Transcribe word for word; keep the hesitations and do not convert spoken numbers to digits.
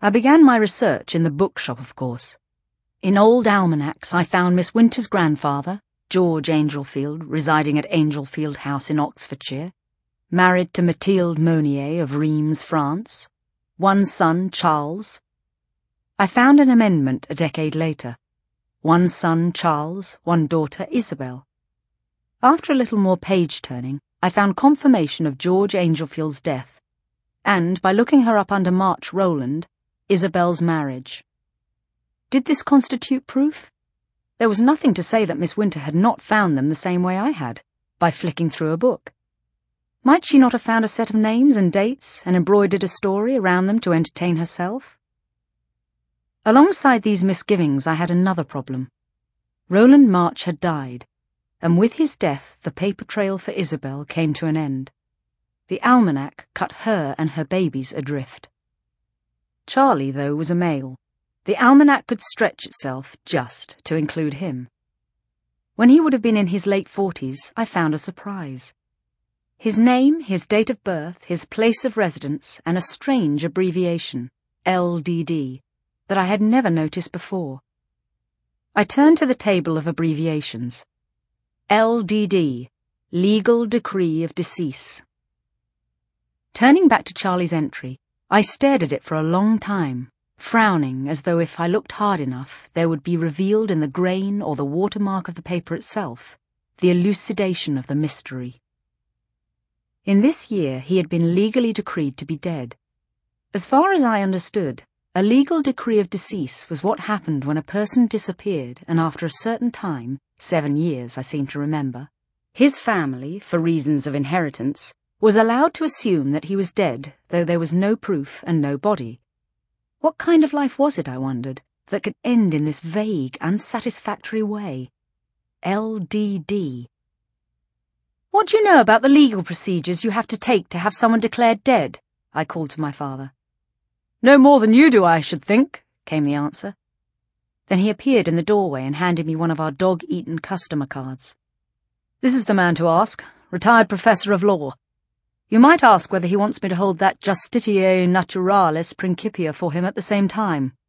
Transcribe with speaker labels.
Speaker 1: I began my research in the bookshop, of course. In old almanacs I found Miss Winter's grandfather, George Angelfield, residing at Angelfield House in Oxfordshire, married to Mathilde Monnier of Reims, France, one son, Charles. I found an amendment a decade later. One son, Charles, one daughter, Isabel. After a little more page-turning, I found confirmation of George Angelfield's death, and, by looking her up under March Rowland, Isabel's marriage. Did this constitute proof? There was nothing to say that Miss Winter had not found them the same way I had, by flicking through a book. Might she not have found a set of names and dates and embroidered a story around them to entertain herself? Alongside these misgivings I had another problem. Rowland March had died, and with his death the paper trail for Isabel came to an end. The almanac cut her and her babies adrift. Charlie, though, was a male. The almanac could stretch itself just to include him. When he would have been in his late forties, I found a surprise. His name, his date of birth, his place of residence, and a strange abbreviation, L D D, that I had never noticed before. I turned to the table of abbreviations. L D D, Legal Decree of Decease. Turning back to Charlie's entry, I stared at it for a long time, frowning as though if I looked hard enough there would be revealed in the grain or the watermark of the paper itself the elucidation of the mystery. In this year he had been legally decreed to be dead. As far as I understood, a legal decree of decease was what happened when a person disappeared and after a certain time, seven years I seem to remember, his family, for reasons of inheritance, was allowed to assume that he was dead, though there was no proof and no body. What kind of life was it, I wondered, that could end in this vague, unsatisfactory way? L D D. "What do you know about the legal procedures you have to take to have someone declared dead?" I called to my father. "No more than you do, I should think," came the answer. Then he appeared in the doorway and handed me one of our dog-eaten customer cards. "This is the man to ask, retired professor of law. You might ask whether he wants me to hold that Justitiae Naturalis Principia for him at the same time."